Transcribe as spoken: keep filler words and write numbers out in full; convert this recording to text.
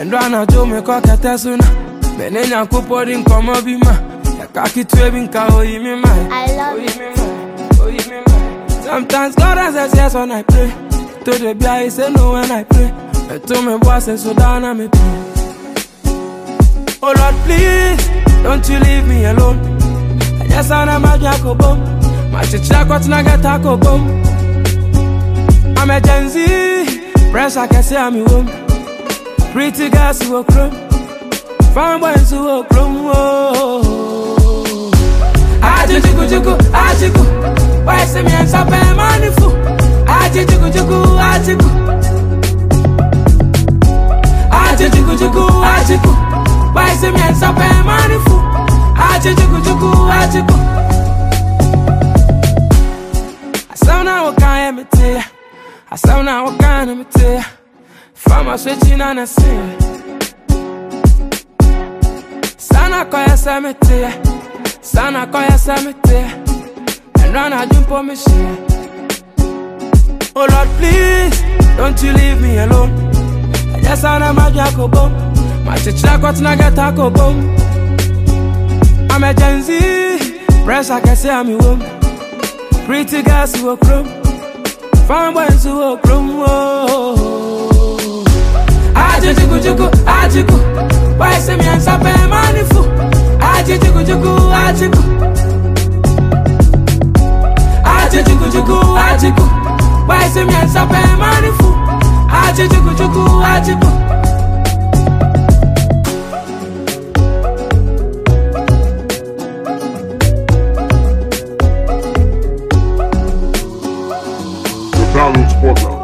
And Rana Joe me cock at Tasuna. Benena Kupodin come up in my Kaki Twebin Kao, you me mind. I love you. Oh, you me mind. Sometimes God answers yes when I pray. To the guy say no when I pray. And to my boss say so down I me pray. Oh Lord, please, don't you leave me alone. I just wanna make a bomb. My chicha got naga taco bomb. I'm a Gen Z, pressure can say I'm home. Pretty girls who are chrome, fine boys who are chrome. Aji jugu jugu, ajiku. Why say me and sape manifu? Aji jugu jugu, ajiku. Aji jugu jugu, ajiku. Why say me and sape manifu? Aji jugu jugu, ajiku. Asana wakaya mete, asana wakana mete. Fama switching on a sin. Sana koya samete, sana koya samete. And run a jump on me shit. Oh Lord, please, don't you leave me alone. I just wanna make a bomb. My chicha got naga taco bomb. I'm a Gen Z, pressure can say I'm home. Pretty girls who are chrome, fine boys who are chrome. Aji jugu jugu, ajiku. Why say me and sape manifu? Aji jugu jugu, ajiku. Aji jugu jugu, ajiku. Why say me and sape manifu? Aji jugu jugu, ajiku. Download Spotify.